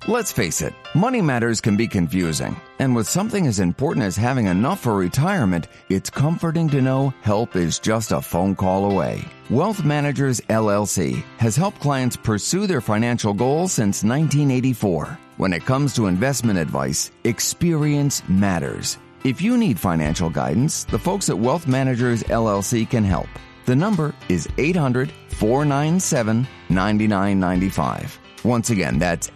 Let's face it, money matters can be confusing. And with something as important as having enough for retirement, it's comforting to know help is just a phone call away. Wealth Managers, LLC has helped clients pursue their financial goals since 1984. When it comes to investment advice, experience matters. If you need financial guidance, the folks at Wealth Managers, LLC can help. The number is 800-497-9995. Once again, that's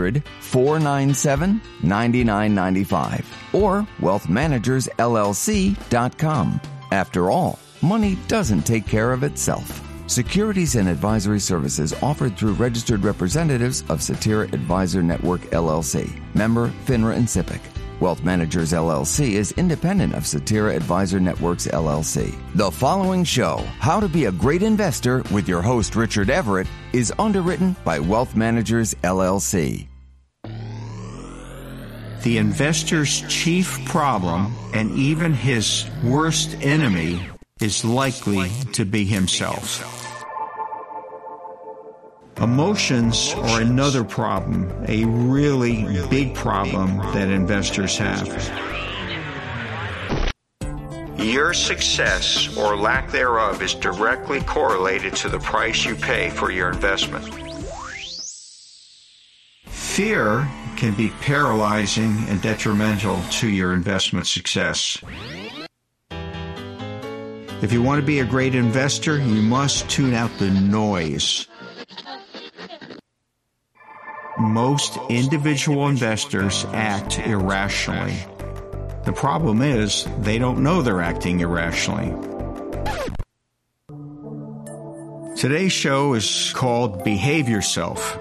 800-497-9995 or wealthmanagersllc.com. After all, money doesn't take care of itself. Securities and advisory services offered through registered representatives of Cetera Advisor Network, LLC. Member FINRA and SIPC. Wealth Managers, LLC is independent of Cetera Advisor Networks, LLC. The following show, How to Be a Great Investor with your host, Richard Everett, is underwritten by Wealth Managers, LLC. The investor's chief problem, and even his worst enemy, is likely to be himself. Emotions are another problem, a really big problem that investors have. Your success or lack thereof is directly correlated to the price you pay for your investment. Fear can be paralyzing and detrimental to your investment success. If you want to be a great investor, you must tune out the noise. Most individual investors act irrationally. The problem is they don't know they're acting irrationally. Today's show is called Behave Yourself.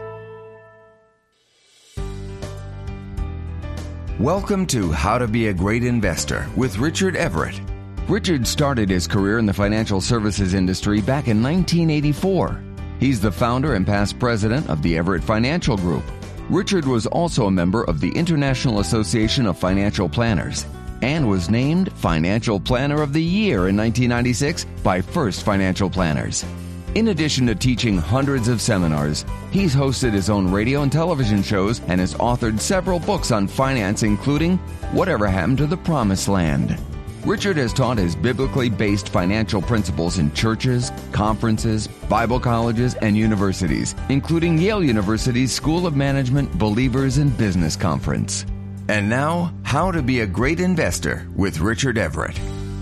Welcome to How to Be a Great Investor with Richard Everett. Richard started his career in the financial services industry back in 1984. He's the founder and past president of the Everett Financial Group. Richard was also a member of the International Association of Financial Planners and was named Financial Planner of the Year in 1996 by First Financial Planners. In addition to teaching hundreds of seminars, he's hosted his own radio and television shows and has authored several books on finance, including Whatever Happened to the Promised Land. Richard has taught his biblically based financial principles in churches, conferences, Bible colleges, and universities, including Yale University's School of Management Believers in Business Conference. And now, How to Be a Great Investor with Richard Everett.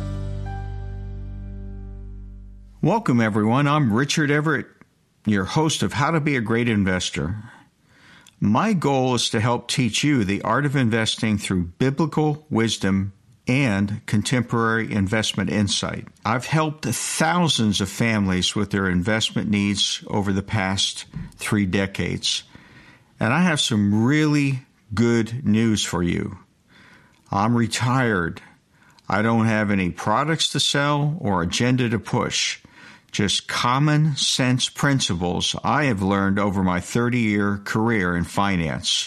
Welcome, everyone. I'm Richard Everett, your host of How to Be a Great Investor. My goal is to help teach you the art of investing through biblical wisdom and contemporary investment insight. I've helped thousands of families with their investment needs over the past 3 decades. And I have some really good news for you. I'm retired. I don't have any products to sell or agenda to push. Just common sense principles I have learned over my 30-year career in finance.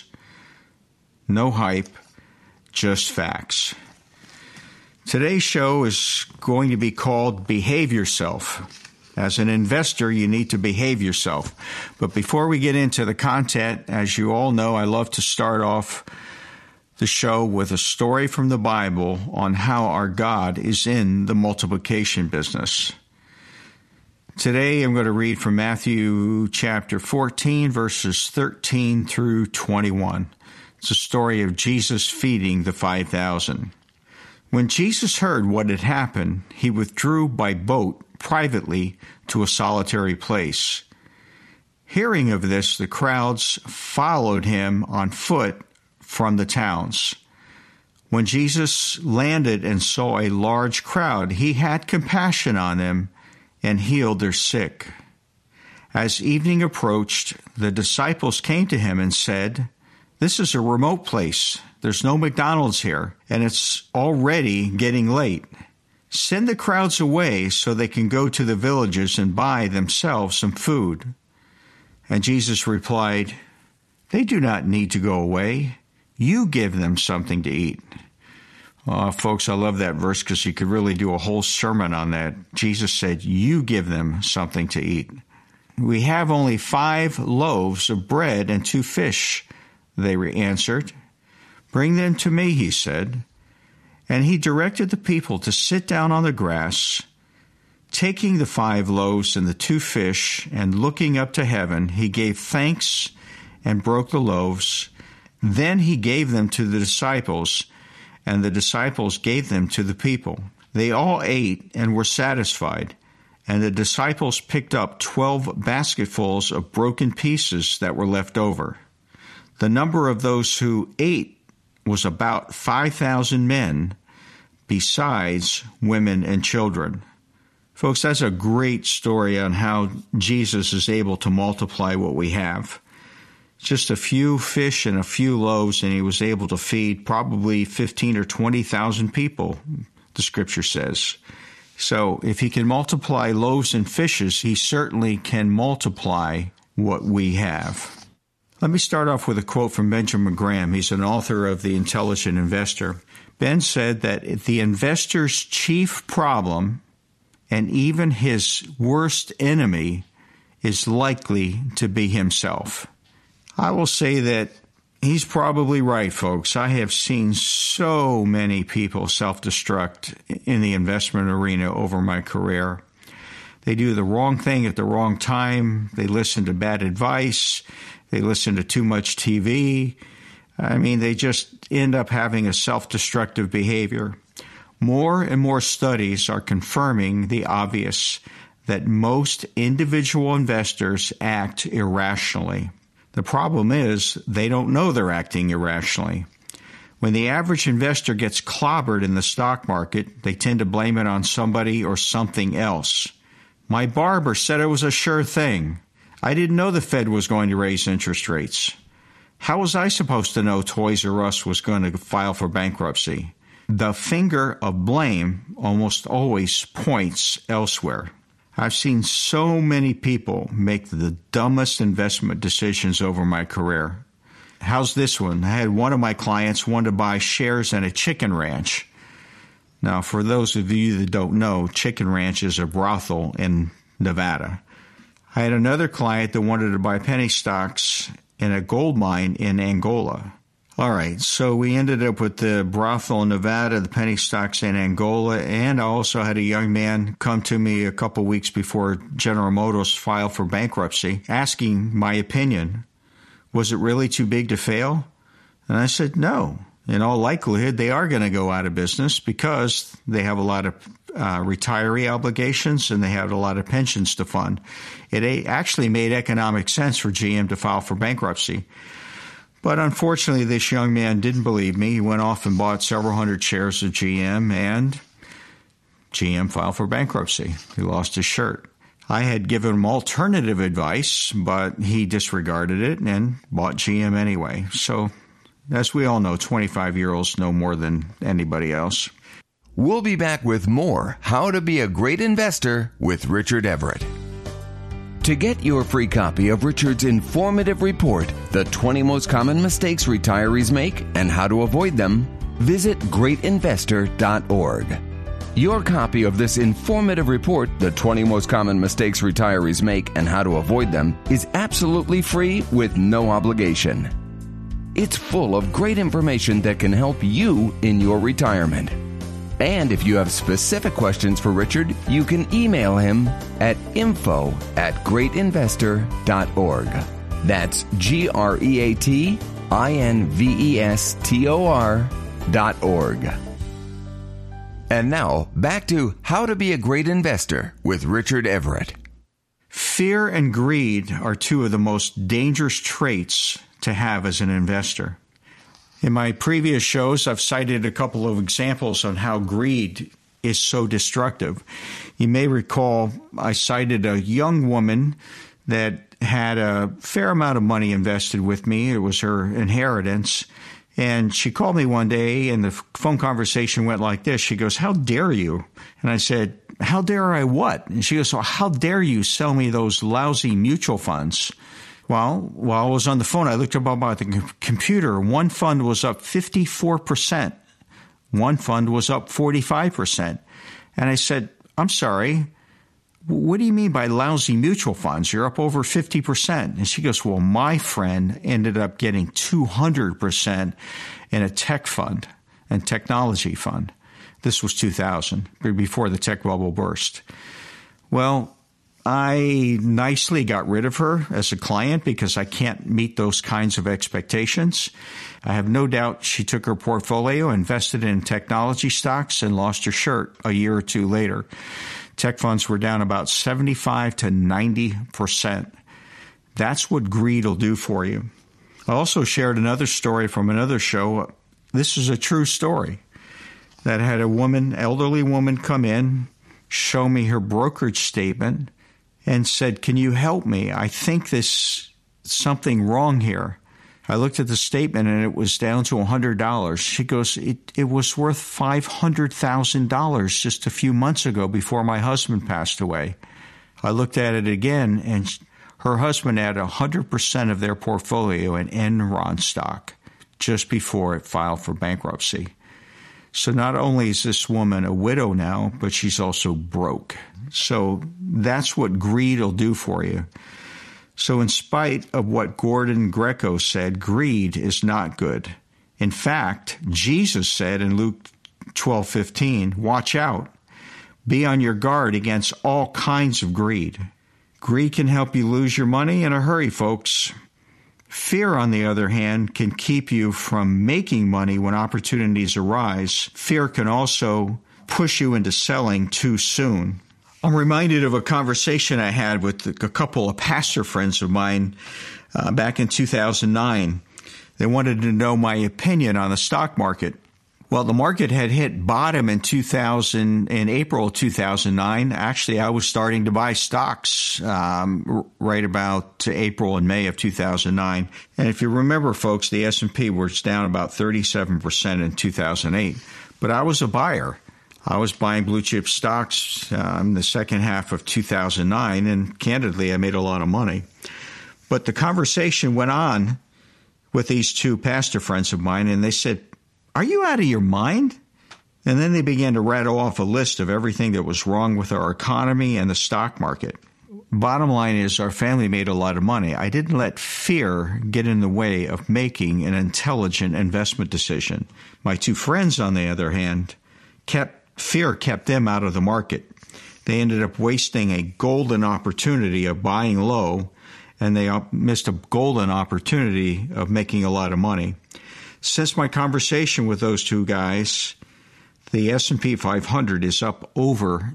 No hype, just facts. Today's show is going to be called Behave Yourself. As an investor, you need to behave yourself. But before we get into the content, as you all know, I love to start off the show with a story from the Bible on how our God is in the multiplication business. Today, I'm going to read from Matthew chapter 14, verses 13 through 21. It's a story of Jesus feeding the 5,000. When Jesus heard what had happened, he withdrew by boat privately to a solitary place. Hearing of this, the crowds followed him on foot from the towns. When Jesus landed and saw a large crowd, he had compassion on them and healed their sick. As evening approached, the disciples came to him and said, "This is a remote place. There's no McDonald's here, and it's already getting late. Send the crowds away so they can go to the villages and buy themselves some food." And Jesus replied, "They do not need to go away. You give them something to eat." Folks, I love that verse because you could really do a whole sermon on that. Jesus said, "You give them something to eat." We have only 5 loaves of bread and 2 fish. they answered. "Bring them to me," he said. And he directed the people to sit down on the grass. Taking the 5 loaves and the 2 fish, and looking up to heaven, he gave thanks and broke the loaves. Then he gave them to the disciples, and the disciples gave them to the people. They all ate and were satisfied, and the disciples picked up 12 basketfuls of broken pieces that were left over. The number of those who ate was about 5,000 men, besides women and children. Folks, that's a great story on how Jesus is able to multiply what we have. Just a few fish and a few loaves, and he was able to feed probably 15 or 20,000 people, the scripture says. So if he can multiply loaves and fishes, he certainly can multiply what we have. Let me start off with a quote from Benjamin Graham. He's an author of The Intelligent Investor. Ben said that the investor's chief problem, and even his worst enemy, is likely to be himself. I will say that he's probably right, folks. I have seen so many people self-destruct in the investment arena over my career. They do the wrong thing at the wrong time. They listen to bad advice. They listen to too much TV. They just end up having a self-destructive behavior. More and more studies are confirming the obvious, that most individual investors act irrationally. The problem is they don't know they're acting irrationally. When the average investor gets clobbered in the stock market, they tend to blame it on somebody or something else. My barber said it was a sure thing. I didn't know the Fed was going to raise interest rates. How was I supposed to know Toys R Us was going to file for bankruptcy? The finger of blame almost always points elsewhere. I've seen so many people make the dumbest investment decisions over my career. How's this one? I had one of my clients want to buy shares in a chicken ranch. Now, for those of you that don't know, Chicken Ranch is a brothel in Nevada. I had another client that wanted to buy penny stocks in a gold mine in Angola. All right, so we ended up with the brothel in Nevada, the penny stocks in Angola, and I also had a young man come to me a couple weeks before General Motors filed for bankruptcy, asking my opinion. Was it really too big to fail? And I said, no. In all likelihood, they are going to go out of business because they have a lot of retiree obligations and they have a lot of pensions to fund. It actually made economic sense for GM to file for bankruptcy. But unfortunately, this young man didn't believe me. He went off and bought several hundred shares of GM, and GM filed for bankruptcy. He lost his shirt. I had given him alternative advice, but he disregarded it and bought GM anyway. So, as we all know, 25-year-olds know more than anybody else. We'll be back with more How to Be a Great Investor with Richard Everett. To get your free copy of Richard's informative report, The 20 Most Common Mistakes Retirees Make and How to Avoid Them, visit greatinvestor.org. Your copy of this informative report, The 20 Most Common Mistakes Retirees Make and How to Avoid Them, is absolutely free with no obligation. It's full of great information that can help you in your retirement. And if you have specific questions for Richard, you can email him at info@greatinvestor.org. That's GREATINVESTOR.org. And now, back to How to Be a Great Investor with Richard Everett. Fear and greed are two of the most dangerous traits to have as an investor. In my previous shows, I've cited a couple of examples on how greed is so destructive. You may recall I cited a young woman that had a fair amount of money invested with me. It was her inheritance. And she called me one day, and the phone conversation went like this. She goes, "How dare you?" And I said, "How dare I what?" And she goes, "Well, how dare you sell me those lousy mutual funds?" Well, while I was on the phone, I looked up about the computer. One fund was up 54%. One fund was up 45%. And I said, "I'm sorry, what do you mean by lousy mutual funds? You're up over 50%. And she goes, well, my friend ended up getting 200% in a tech fund and technology fund. This was 2000, before the tech bubble burst. Well, I nicely got rid of her as a client because I can't meet those kinds of expectations. I have no doubt she took her portfolio, invested in technology stocks, and lost her shirt a year or two later. Tech funds were down about 75 to 90%. That's what greed will do for you. I also shared another story from another show. This is a true story that had a woman, elderly woman, come in, show me her brokerage statement, and said, can you help me? I think there's something wrong here. I looked at the statement and it was down to $100. She goes, it was worth $500,000 just a few months ago before my husband passed away. I looked at it again and her husband had 100% of their portfolio in Enron stock just before it filed for bankruptcy. So not only is this woman a widow now, but she's also broke. So that's what greed will do for you. So in spite of what Gordon Greco said, greed is not good. In fact, Jesus said in Luke 12:15, watch out. Be on your guard against all kinds of greed. Greed can help you lose your money in a hurry, folks. Fear, on the other hand, can keep you from making money when opportunities arise. Fear can also push you into selling too soon. I'm reminded of a conversation I had with a couple of pastor friends of mine back in 2009. They wanted to know my opinion on the stock market. Well, the market had hit bottom in April of 2009. Actually, I was starting to buy stocks right about April and May of 2009. And if you remember, folks, the S&P was down about 37% in 2008. But I was a buyer. I was buying blue chip stocks in the second half of 2009, and candidly, I made a lot of money. But the conversation went on with these two pastor friends of mine, and they said, are you out of your mind? And then they began to rattle off a list of everything that was wrong with our economy and the stock market. Bottom line is our family made a lot of money. I didn't let fear get in the way of making an intelligent investment decision. My two friends, on the other hand, fear kept them out of the market. They ended up wasting a golden opportunity of buying low, and they missed a golden opportunity of making a lot of money. Since my conversation with those two guys, the S&P 500 is up over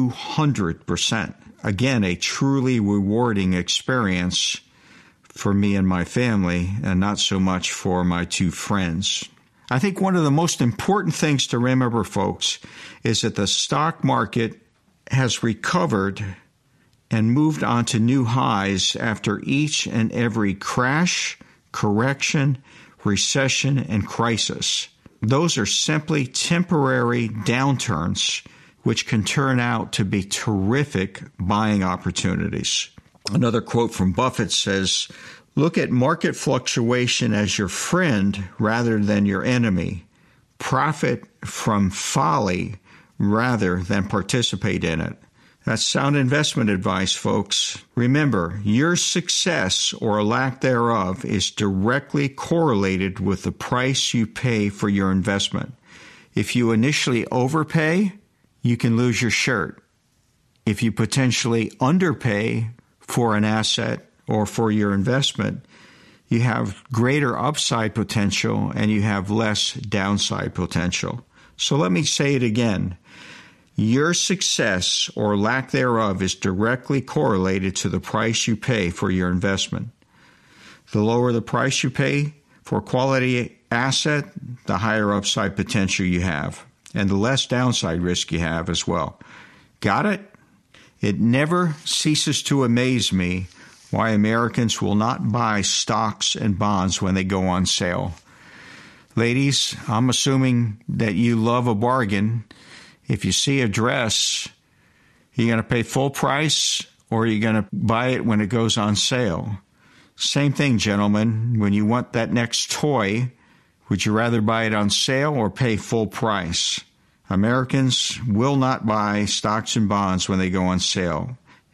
200%. Again, a truly rewarding experience for me and my family, and not so much for my two friends. I think one of the most important things to remember, folks, is that the stock market has recovered and moved on to new highs after each and every crash, correction, recession, and crisis. Those are simply temporary downturns, which can turn out to be terrific buying opportunities. Another quote from Buffett says, look at market fluctuation as your friend rather than your enemy. Profit from folly rather than participate in it. That's sound investment advice, folks. Remember, your success or lack thereof is directly correlated with the price you pay for your investment. If you initially overpay, you can lose your shirt. If you potentially underpay for an asset or for your investment, you have greater upside potential and you have less downside potential. So let me say it again. Your success or lack thereof is directly correlated to the price you pay for your investment. The lower the price you pay for a quality asset, the higher upside potential you have, and the less downside risk you have as well. Got it? It never ceases to amaze me why Americans will not buy stocks and bonds when they go on sale. Ladies, I'm assuming that you love a bargain. If you see a dress, you're going to pay full price or you're going to buy it when it goes on sale. Same thing, gentlemen. When you want that next toy, would you rather buy it on sale or pay full price? Americans will not buy stocks and bonds when they go on sale.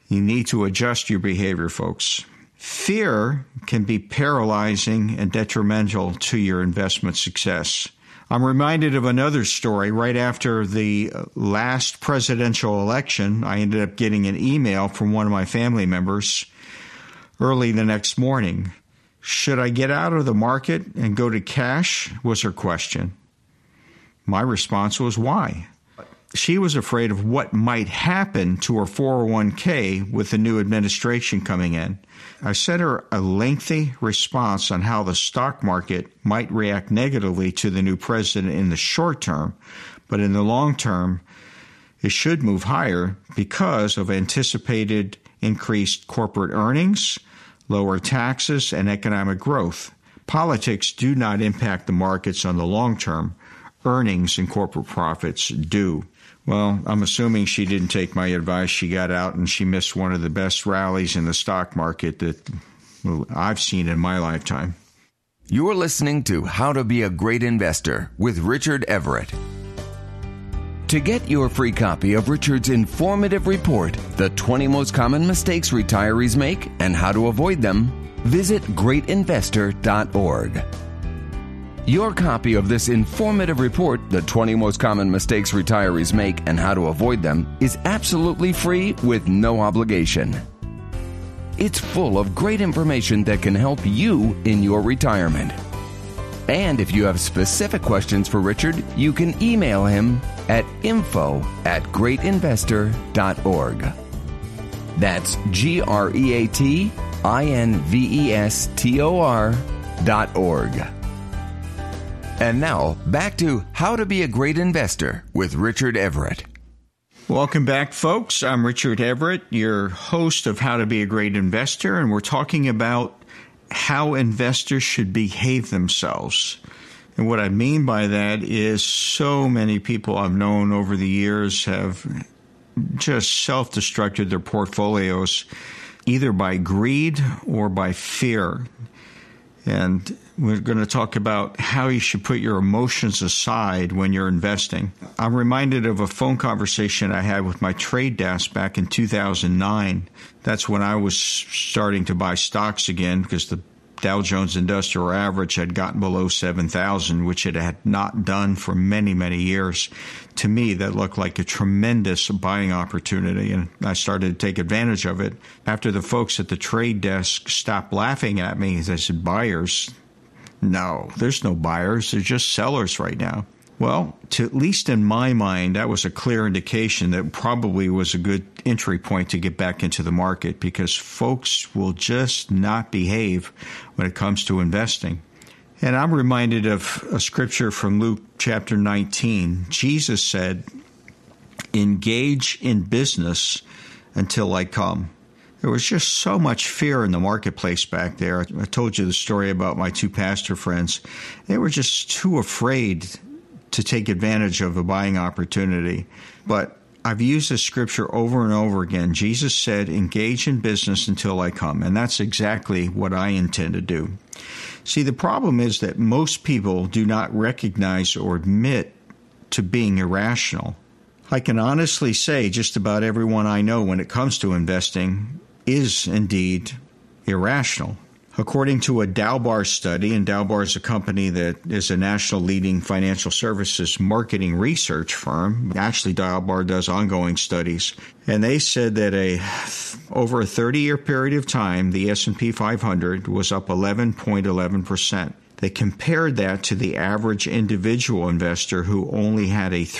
You need to adjust your behavior, folks. Fear can be paralyzing and detrimental to your investment success. I'm reminded of another story. Right after the last presidential election, I ended up getting an email from one of my family members early the next morning. Should I get out of the market and go to cash? Was her question. My response was, why? She was afraid of what might happen to her 401k with the new administration coming in. I sent her a lengthy response on how the stock market might react negatively to the new president in the short term, but in the long term, it should move higher because of anticipated increased corporate earnings, lower taxes, and economic growth. Politics do not impact the markets on the long term. Earnings and corporate profits do. Well, I'm assuming she didn't take my advice. She got out and she missed one of the best rallies in the stock market that I've seen in my lifetime. You're listening to How to Be a Great Investor with Richard Everett. To get your free copy of Richard's informative report, The 20 Most Common Mistakes Retirees Make and How to Avoid Them, visit greatinvestor.org. Your copy of this informative report, The 20 Most Common Mistakes Retirees Make and How to Avoid Them, is absolutely free with no obligation. It's full of great information that can help you in your retirement. And if you have specific questions for Richard, you can email him at info@greatinvestor.org. That's greatinvestor.org. And now, back to How to Be a Great Investor with Richard Everett. Welcome back, folks. I'm Richard Everett, your host of How to Be a Great Investor, and we're talking about how investors should behave themselves. And what I mean by that is so many people I've known over the years have just self-destructed their portfolios either by greed or by fear. And we're going to talk about how you should put your emotions aside when you're investing. I'm reminded of a phone conversation I had with my trade desk back in 2009. That's when I was starting to buy stocks again because the Dow Jones Industrial Average had gotten below 7,000, which it had not done for many, many years. To me, that looked like a tremendous buying opportunity, and I started to take advantage of it. After the folks at the trade desk stopped laughing at me, they said, buyers? No, there's no buyers. They're just sellers right now. Well, at least in my mind, that was a clear indication that probably was a good entry point to get back into the market because folks will just not behave when it comes to investing. And I'm reminded of a scripture from Luke chapter 19. Jesus said, engage in business until I come. There was just so much fear in the marketplace back there. I told you the story about my two pastor friends. They were just too afraid to take advantage of a buying opportunity. But I've used this scripture over and over again. Jesus said, engage in business until I come. And that's exactly what I intend to do. See, the problem is that most people do not recognize or admit to being irrational. I can honestly say just about everyone I know when it comes to investing is indeed irrational. According to a Dalbar study, and Dalbar is a company that is a national leading financial services marketing research firm. Actually, Dalbar does ongoing studies. And they said that over a 30-year period of time, the S&P 500 was up 11.11%. They compared that to the average individual investor who only had a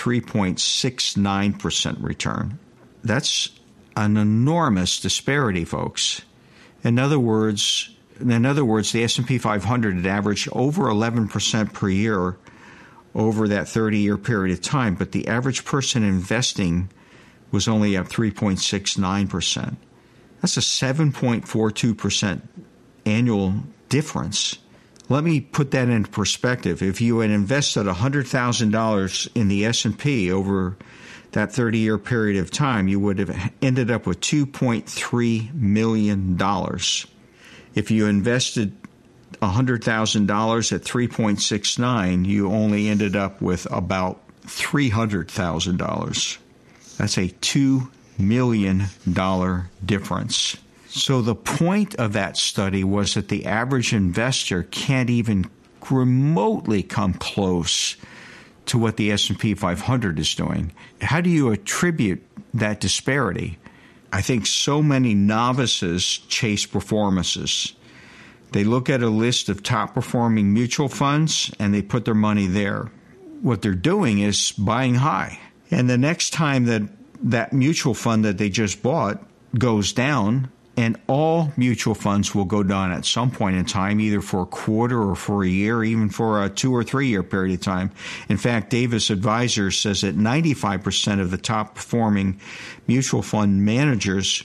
3.69% return. That's an enormous disparity, folks. In other words, the S&P 500 had averaged over 11% per year over that 30-year period of time, but the average person investing was only at 3.69%. That's a 7.42% annual difference. Let me put that into perspective. If you had invested $100,000 in the S&P over that 30-year period of time, you would have ended up with $2.3 million. If you invested $100,000 at 3.69, you only ended up with about $300,000. That's a $2 million difference. So the point of that study was that the average investor can't even remotely come close to what the S&P 500 is doing. How do you attribute that disparity? I think so many novices chase performances. They look at a list of top-performing mutual funds, and they put their money there. What they're doing is buying high. And the next time that mutual fund that they just bought goes down, and all mutual funds will go down at some point in time, either for a quarter or for a year, even for a 2 or 3 year period of time. In fact, Davis Advisors says that 95% of the top-performing mutual fund managers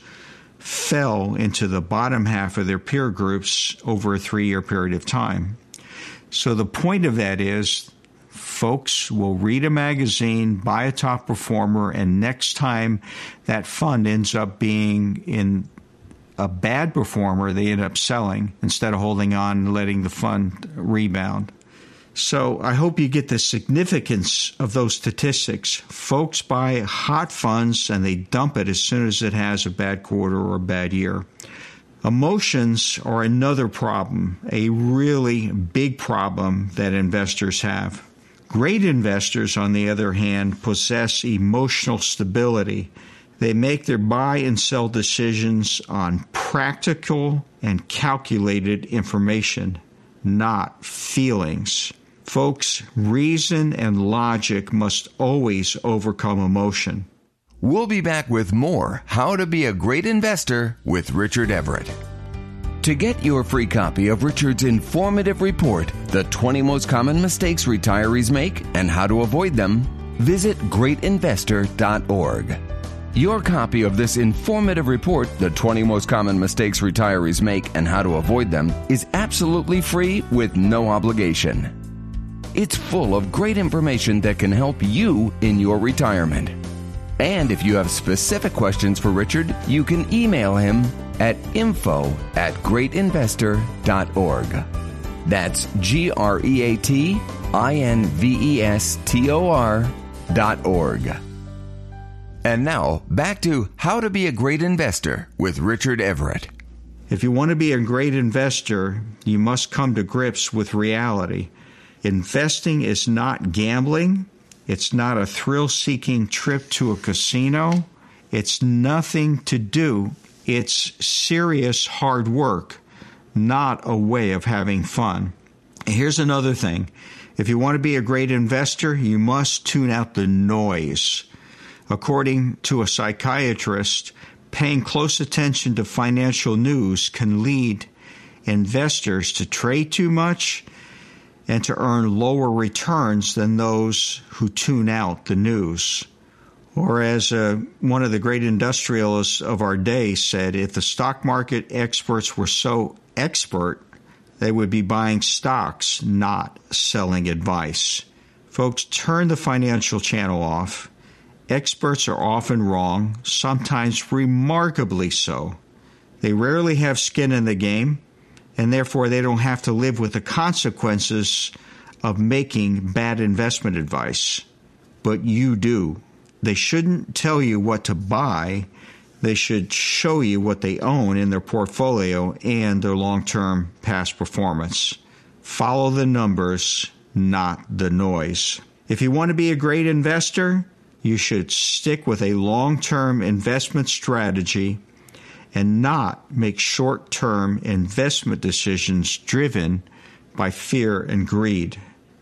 fell into the bottom half of their peer groups over a 3-year period of time. So the point of that is folks will read a magazine, buy a top performer, and next time that fund ends up being in a bad performer, they end up selling instead of holding on and letting the fund rebound. So I hope you get the significance of those statistics. Folks buy hot funds and they dump it as soon as it has a bad quarter or a bad year. Emotions are another problem, a really big problem that investors have. Great investors, on the other hand, possess emotional stability. They make their buy and sell decisions on practical and calculated information, not feelings. Folks, reason and logic must always overcome emotion. We'll be back with more How to Be a Great Investor with Richard Everett. To get your free copy of Richard's informative report, The 20 Most Common Mistakes Retirees Make and How to Avoid Them, visit greatinvestor.org. Your copy of this informative report, The 20 Most Common Mistakes Retirees Make and How to Avoid Them, is absolutely free with no obligation. It's full of great information that can help you in your retirement. And if you have specific questions for Richard, you can email him at info@greatinvestor.org. That's greatinvestor.org. And now, back to How to Be a Great Investor with Richard Everett. If you want to be a great investor, you must come to grips with reality. Investing is not gambling. It's not a thrill-seeking trip to a casino. It's nothing to do. It's serious hard work, not a way of having fun. Here's another thing. If you want to be a great investor, you must tune out the noise. According to a psychiatrist, paying close attention to financial news can lead investors to trade too much and to earn lower returns than those who tune out the news. Or as one of the great industrialists of our day said, if the stock market experts were so expert, they would be buying stocks, not selling advice. Folks, turn the financial channel off. Experts are often wrong, sometimes remarkably so. They rarely have skin in the game, and therefore they don't have to live with the consequences of making bad investment advice. But you do. They shouldn't tell you what to buy. They should show you what they own in their portfolio and their long-term past performance. Follow the numbers, not the noise. If you want to be a great investor, you should stick with a long-term investment strategy and not make short-term investment decisions driven by fear and greed.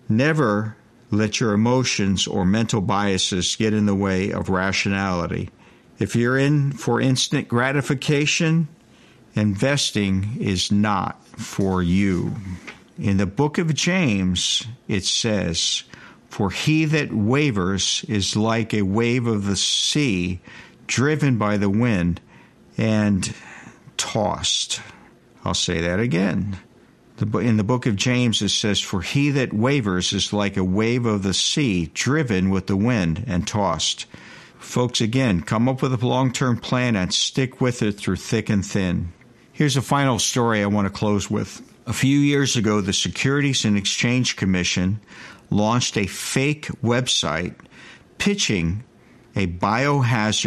Never let your emotions or mental biases get in the way of rationality. If you're in for instant gratification, investing is not for you. In the book of James, it says, "For he that wavers is like a wave of the sea, driven by the wind and tossed." I'll say that again. In the book of James, it says, "For he that wavers is like a wave of the sea, driven with the wind and tossed." Folks, again, come up with a long-term plan and stick with it through thick and thin. Here's a final story I want to close with. A few years ago, the Securities and Exchange Commission launched a fake website pitching a biohazard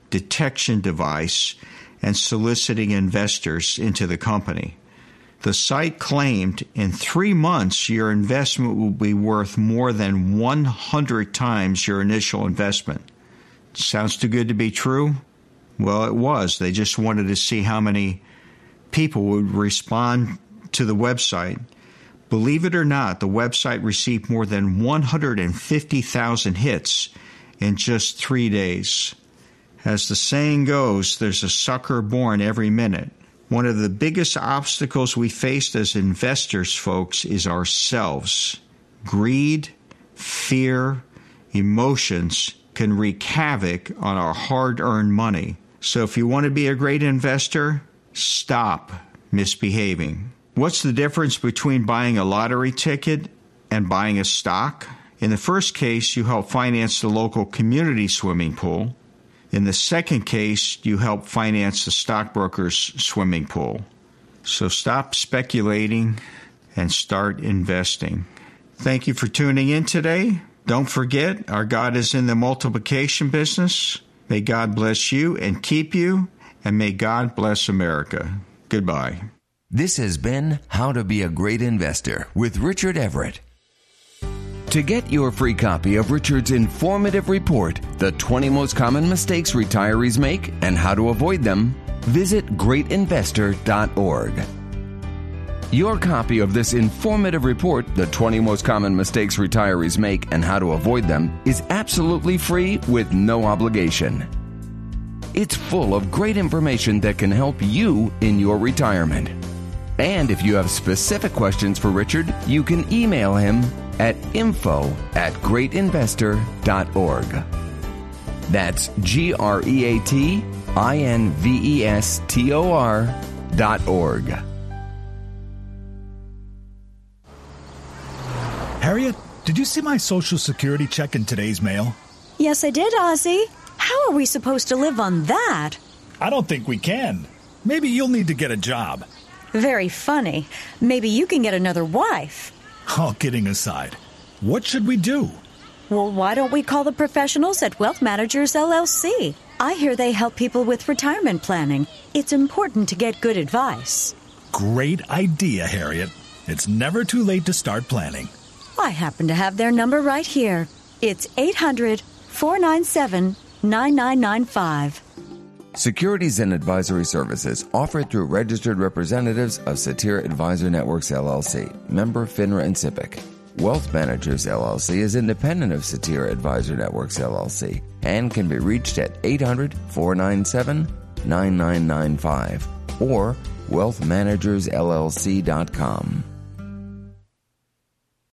detection device and soliciting investors into the company. The site claimed in 3 months your investment will be worth more than 100 times your initial investment. Sounds too good to be true? Well, it was. They just wanted to see how many people would respond to the website. Believe it or not, the website received more than 150,000 hits in just 3 days. As the saying goes, there's a sucker born every minute. One of the biggest obstacles we face as investors, folks, is ourselves. Greed, fear, emotions can wreak havoc on our hard-earned money. So if you want to be a great investor, stop misbehaving. What's the difference between buying a lottery ticket and buying a stock? In the first case, you help finance the local community swimming pool. In the second case, you help finance the stockbroker's swimming pool. So stop speculating and start investing. Thank you for tuning in today. Don't forget, our God is in the multiplication business. May God bless you and keep you, and may God bless America. Goodbye. This has been How to Be a Great Investor with Richard Everett. To get your free copy of Richard's informative report, The 20 Most Common Mistakes Retirees Make and How to Avoid Them, visit greatinvestor.org. Your copy of this informative report, The 20 Most Common Mistakes Retirees Make and How to Avoid Them, is absolutely free with no obligation. It's full of great information that can help you in your retirement. And if you have specific questions for Richard, you can email him at info@greatinvestor.org. That's GREATINVESTOR.org. Harriet, did you see my Social Security check in today's mail? Yes, I did, Ozzy. How are we supposed to live on that? I don't think we can. Maybe you'll need to get a job. Very funny. Maybe you can get another wife. All kidding aside, what should we do? Well, why don't we call the professionals at Wealth Managers, LLC? I hear they help people with retirement planning. It's important to get good advice. Great idea, Harriet. It's never too late to start planning. I happen to have their number right here. It's 800-497-9995. Securities and advisory services offered through registered representatives of Satira Advisor Networks, LLC, member FINRA and SIPC. Wealth Managers, LLC is independent of Satira Advisor Networks, LLC, and can be reached at 800-497-9995 or wealthmanagersllc.com.